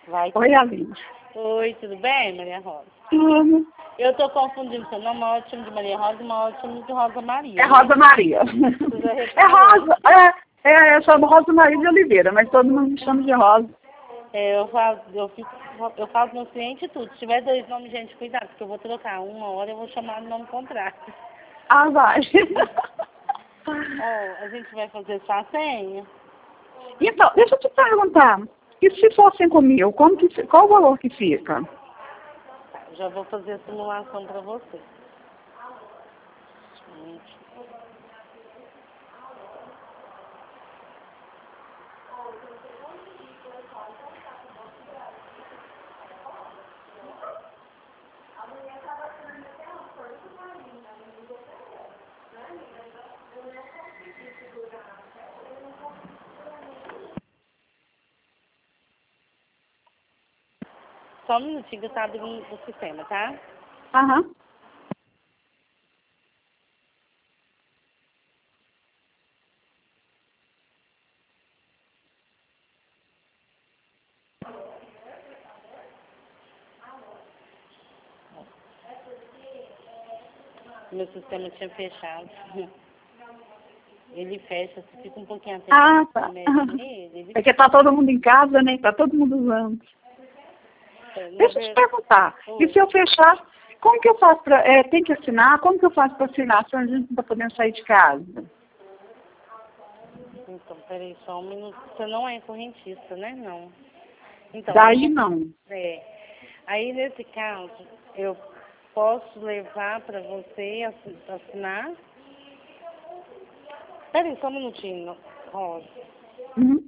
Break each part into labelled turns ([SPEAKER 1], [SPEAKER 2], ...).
[SPEAKER 1] Vai.
[SPEAKER 2] Oi, Aline.
[SPEAKER 1] Oi, tudo bem, Maria Rosa?
[SPEAKER 2] Uhum.
[SPEAKER 1] Eu tô confundindo seu nome, maior time de Maria Rosa e maior time de Rosa Maria.
[SPEAKER 2] É Rosa Maria.
[SPEAKER 1] já
[SPEAKER 2] É
[SPEAKER 1] reparou?
[SPEAKER 2] Rosa. Eu chamo Rosa Maria de Oliveira, mas todo mundo me chama de Rosa.
[SPEAKER 1] Eu falo com meus clientes e tudo. Se tiver dois nomes, gente, cuidado, porque eu vou trocar. Uma hora eu vou chamar no nome contrário.
[SPEAKER 2] Ah, vai.
[SPEAKER 1] Ó, a gente vai fazer só a senha.
[SPEAKER 2] Então, deixa eu te perguntar. E se for 5 mil, qual o valor que fica?
[SPEAKER 1] Já vou fazer a simulação para você. Gente. Só um minutinho que eu tô abrindo o sistema, tá?
[SPEAKER 2] Aham.
[SPEAKER 1] Meu sistema tinha fechado. Ele fecha, você fica um pouquinho atento.
[SPEAKER 2] Ah, tá.
[SPEAKER 1] Ele
[SPEAKER 2] Porque tá todo mundo em casa, né? Tá todo mundo usando. Deixa eu te perguntar. E se eu fechar, como que eu faço para... tem que assinar? Como que eu faço para assinar se a gente não tá podendo sair de casa?
[SPEAKER 1] Então, peraí, só um minuto. Você não é correntista, né? Não. Então,
[SPEAKER 2] Daí não.
[SPEAKER 1] Aí, nesse caso, eu posso levar para você assinar. Peraí, só um minutinho, Rosa.
[SPEAKER 2] Uhum.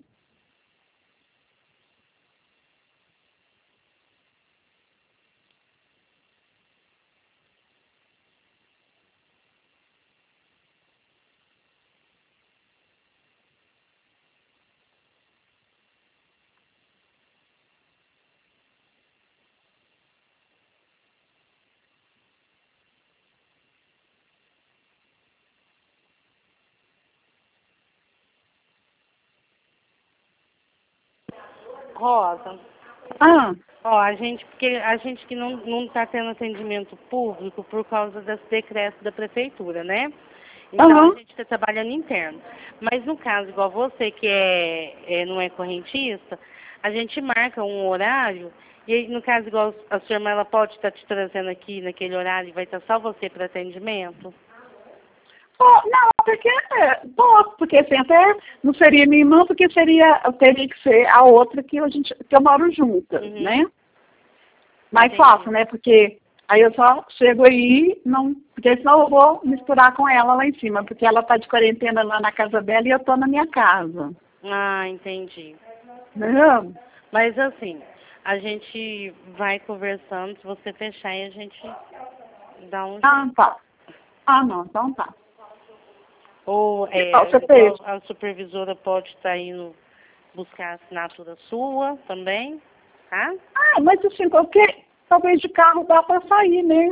[SPEAKER 1] Rosa,
[SPEAKER 2] Ah,
[SPEAKER 1] ó, porque a gente que não está tendo atendimento público por causa desse decreto da prefeitura, né? Então a
[SPEAKER 2] aham.
[SPEAKER 1] gente está trabalhando interno. Mas no caso, igual você que não é correntista, a gente marca um horário, e aí, no caso, igual a sua irmã, ela pode estar te trazendo aqui naquele horário e vai estar só você para atendimento?
[SPEAKER 2] Não, porque posso, porque assim, até não seria minha irmã, porque teria que ser a outra que eu moro juntas,
[SPEAKER 1] Uhum.
[SPEAKER 2] né? Mais
[SPEAKER 1] Entendi.
[SPEAKER 2] fácil, né? Porque aí eu só chego aí, porque senão eu vou misturar com ela lá em cima, porque ela tá de quarentena lá na casa dela e eu tô na minha casa.
[SPEAKER 1] Ah, entendi.
[SPEAKER 2] Entendeu?
[SPEAKER 1] Mas assim, a gente vai conversando, se você fechar e a gente dá um
[SPEAKER 2] Ah,
[SPEAKER 1] jeito.
[SPEAKER 2] tá. Ah, não, então tá.
[SPEAKER 1] Ou
[SPEAKER 2] Então, você fez?
[SPEAKER 1] a supervisora pode estar indo buscar a assinatura sua também, tá?
[SPEAKER 2] Ah, mas assim, talvez de carro dá pra sair, né?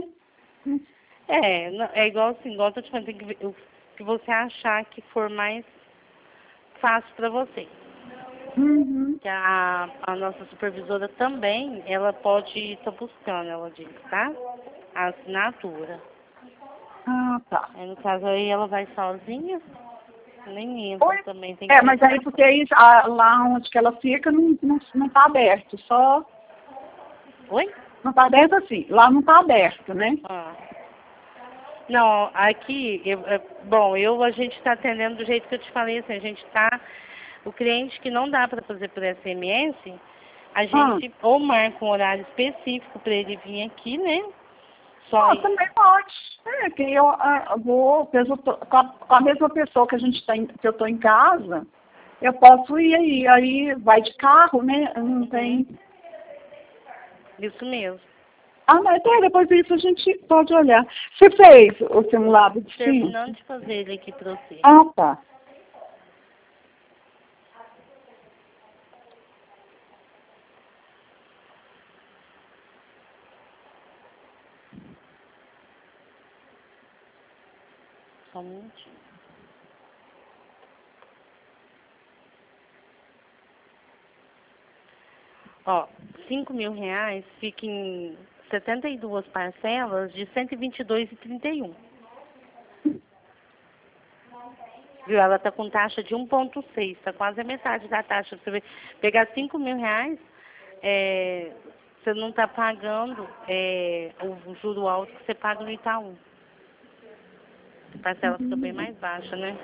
[SPEAKER 1] É igual assim, igual eu tô te falando, tem que ver o que você achar que for mais fácil para você.
[SPEAKER 2] Uhum.
[SPEAKER 1] Que a nossa supervisora também, ela pode estar buscando, ela diz, tá? A assinatura.
[SPEAKER 2] Ah, tá.
[SPEAKER 1] Aí no caso aí ela vai sozinha, nem entra
[SPEAKER 2] Oi?
[SPEAKER 1] também, tem que
[SPEAKER 2] Mas aí porque aí, lá onde que ela fica não tá aberto, só...
[SPEAKER 1] Oi?
[SPEAKER 2] Não tá aberto assim, lá não tá aberto, né?
[SPEAKER 1] Ah. Não, aqui, a gente está atendendo do jeito que eu te falei, assim, o cliente que não dá para fazer por SMS, a gente ou marca um horário específico para ele vir aqui, né?
[SPEAKER 2] Também pode. Que eu vou, com a mesma pessoa que que eu tô em casa, eu posso ir aí vai de carro, né? Não tem...
[SPEAKER 1] Isso mesmo.
[SPEAKER 2] Mas depois disso a gente pode olhar. Você fez o simulado de
[SPEAKER 1] Terminando de fazer ele aqui para você.
[SPEAKER 2] Ah, tá.
[SPEAKER 1] Só um minutinho. Ó, R$ 5.000 fica em 72 parcelas de R$ 122,31. Viu? Ela está com taxa de 1,6, está quase a metade da taxa. Você pegar R$ 5.000, você não está pagando o juro alto que você paga no Itaú. A parcela fica bem mais baixa, né?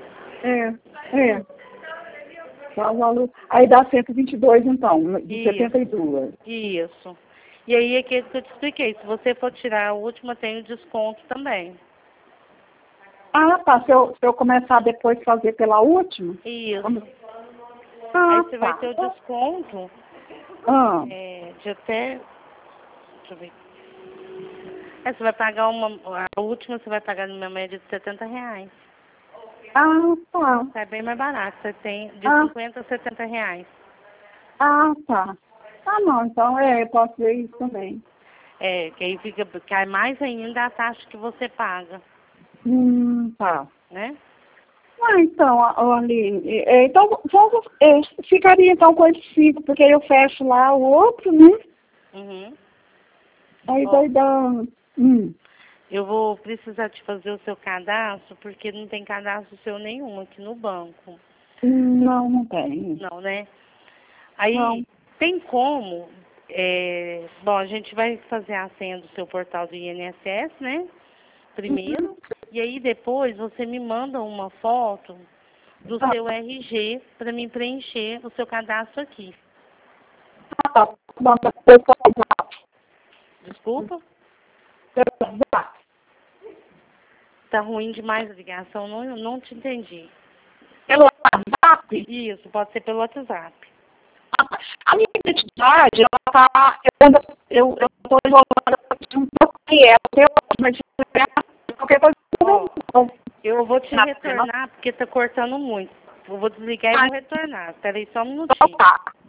[SPEAKER 2] Só o valor. Aí dá 122, então, de 72.
[SPEAKER 1] Isso. E aí, é aquilo que eu te expliquei. Se você for tirar a última, tem o desconto também.
[SPEAKER 2] Ah, tá. Se eu começar depois a fazer pela última?
[SPEAKER 1] Isso.
[SPEAKER 2] Ah,
[SPEAKER 1] aí você vai ter o desconto de até... Deixa eu ver. Você vai pagar a última você vai pagar numa média de R$ 70.
[SPEAKER 2] Ah, tá.
[SPEAKER 1] É bem mais barato. Você tem de 50 a R$ 70.
[SPEAKER 2] Ah, tá. Ah, não. Então, eu posso ver isso também.
[SPEAKER 1] Que aí cai mais ainda a taxa que você paga.
[SPEAKER 2] Tá.
[SPEAKER 1] Né?
[SPEAKER 2] Então, Aline, então, ficaria então com esses 5, porque aí eu fecho lá o outro, né?
[SPEAKER 1] Uhum.
[SPEAKER 2] Aí vai dar...
[SPEAKER 1] Eu vou precisar de fazer o seu cadastro, porque não tem cadastro seu nenhum aqui no banco.
[SPEAKER 2] Não tem.
[SPEAKER 1] Não, né? Aí,
[SPEAKER 2] não.
[SPEAKER 1] Tem como... bom, a gente vai fazer a senha do seu portal do INSS, né? Primeiro. E aí, depois, você me manda uma foto do seu RG para mim preencher o seu cadastro aqui. Desculpa? Tá ruim demais a ligação, não te entendi.
[SPEAKER 2] Pelo WhatsApp?
[SPEAKER 1] Isso, pode ser pelo WhatsApp.
[SPEAKER 2] A minha identidade, ela tá... Eu tô enrolando um pouco que mas qualquer coisa...
[SPEAKER 1] Eu vou te retornar, porque tá cortando muito. Eu vou desligar e vou retornar. Espera aí só um minutinho.
[SPEAKER 2] Tá.